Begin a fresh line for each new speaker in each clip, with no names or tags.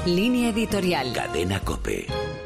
Línea editorial.
Cadena COPE.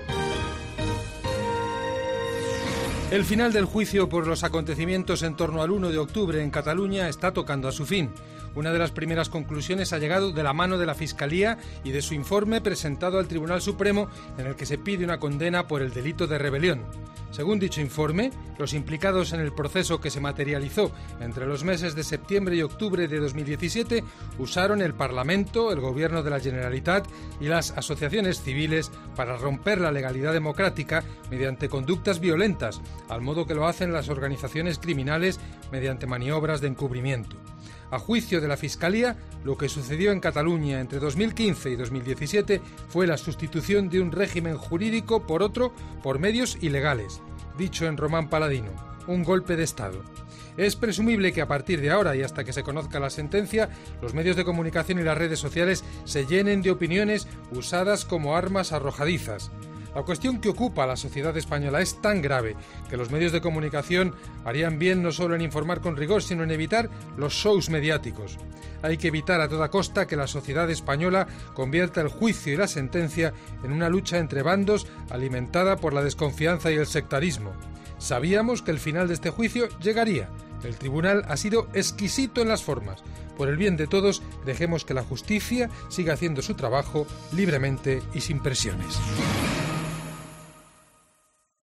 El final del juicio por los acontecimientos en torno al 1 de octubre en Cataluña está tocando a su fin. Una de las primeras conclusiones ha llegado de la mano de la Fiscalía y de su informe presentado al Tribunal Supremo, en el que se pide una condena por el delito de rebelión. Según dicho informe, los implicados en el proceso que se materializó entre los meses de septiembre y octubre de 2017 usaron el Parlamento, el Gobierno de la Generalitat y las asociaciones civiles para romper la legalidad democrática mediante conductas violentas, al modo que lo hacen las organizaciones criminales mediante maniobras de encubrimiento. A juicio de la Fiscalía, lo que sucedió en Cataluña entre 2015 y 2017 fue la sustitución de un régimen jurídico por otro por medios ilegales, dicho en Román Paladino, un golpe de Estado. Es presumible que a partir de ahora y hasta que se conozca la sentencia, los medios de comunicación y las redes sociales se llenen de opiniones usadas como armas arrojadizas. La cuestión que ocupa a la sociedad española es tan grave que los medios de comunicación harían bien no solo en informar con rigor, sino en evitar los shows mediáticos. Hay que evitar a toda costa que la sociedad española convierta el juicio y la sentencia en una lucha entre bandos alimentada por la desconfianza y el sectarismo. Sabíamos que el final de este juicio llegaría. El tribunal ha sido exquisito en las formas. Por el bien de todos, dejemos que la justicia siga haciendo su trabajo libremente y sin presiones.